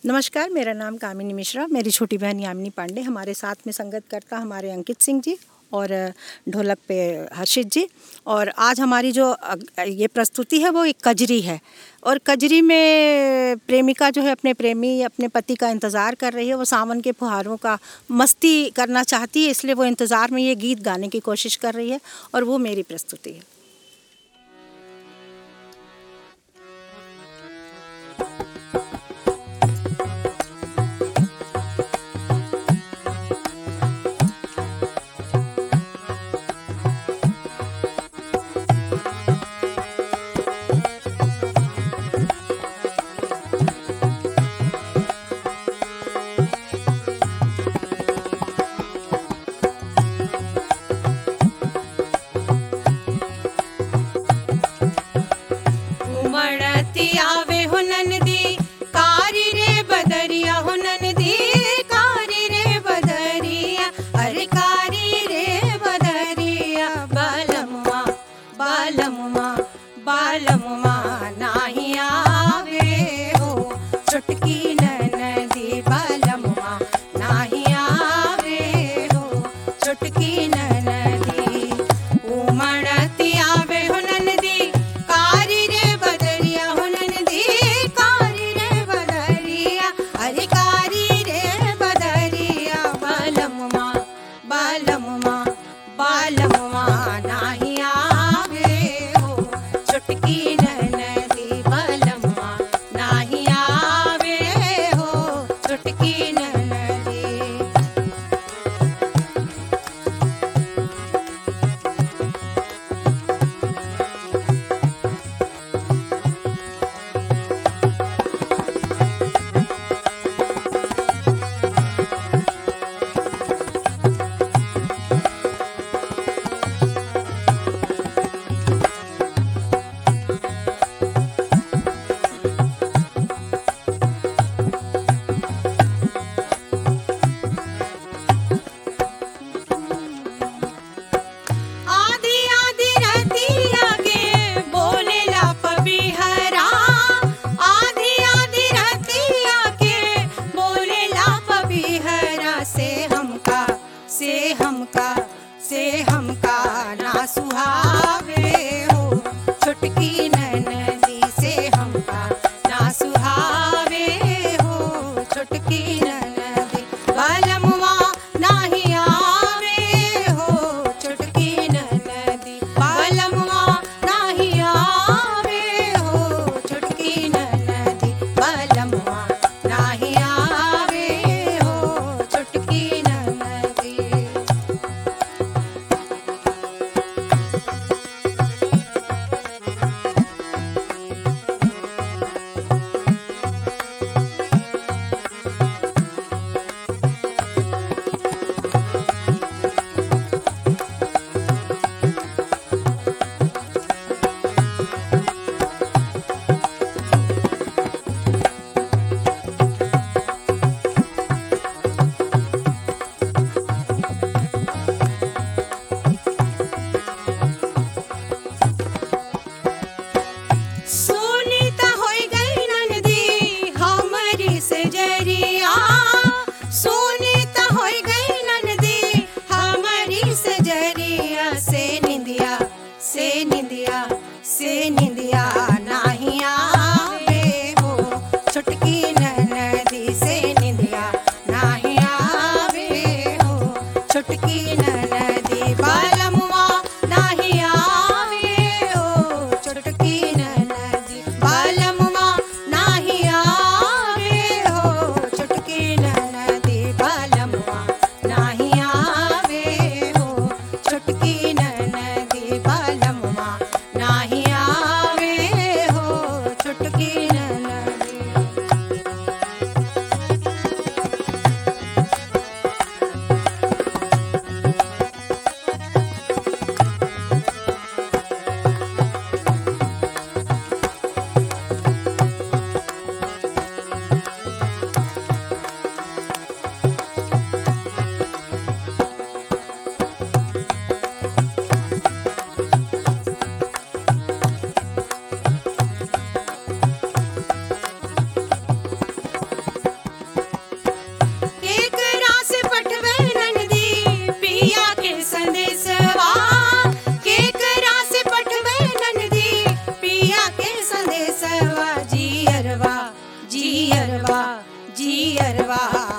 नमस्कार, मेरा नाम कामिनी मिश्रा, मेरी छोटी बहन यामिनी पांडे, हमारे साथ में संगत करता हमारे अंकित सिंह जी और ढोलक पे हर्षित जी। और आज हमारी जो ये प्रस्तुति है वो एक कजरी है। और कजरी में प्रेमिका जो है अपने प्रेमी अपने पति का इंतज़ार कर रही है। वो सावन के फुहारों का मस्ती करना चाहती है, इसलिए वो इंतज़ार में ये गीत गाने की कोशिश कर रही है और वो मेरी प्रस्तुति है। आवे हो ननदी कारी रे बदरिया हो ननदी कारी रे बदरिया अरे कारी रे बदरिया बालमुआ बालमुआ बालमुआ नाही आवे हो चुटकी ननदी बालमुआ नाही आवे हो चुटकी ननदी उमड़ती आवे हो ननदी कारी रे बदरिया हो ननदी कारी रे बदरिया अरे कारी रे बदरिया बालमुआ बालमुआ बालमुआ नाही आवे हो चुटकी ननदी बालमुआ नाही आवे जियरवा जियरवा